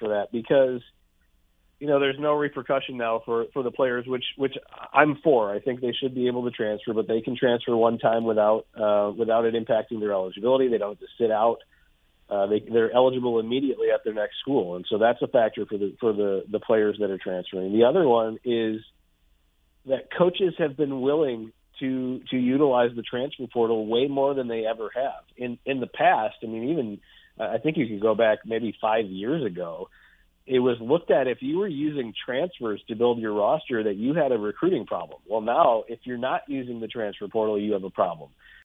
for that because there's no repercussion now for the players, which I'm for. I think they should be able to transfer, but they can transfer one time without it impacting their eligibility. They don't have to sit out. They're eligible immediately at their next school, and so that's a factor for the players that are transferring. The other one is that coaches have been willing to utilize the transfer portal way more than they ever have in the past. I mean, even I think you could go back maybe 5 years ago. It was looked at if you were using transfers to build your roster that you had a recruiting problem. Well, now if you're not using the transfer portal, you have a problem.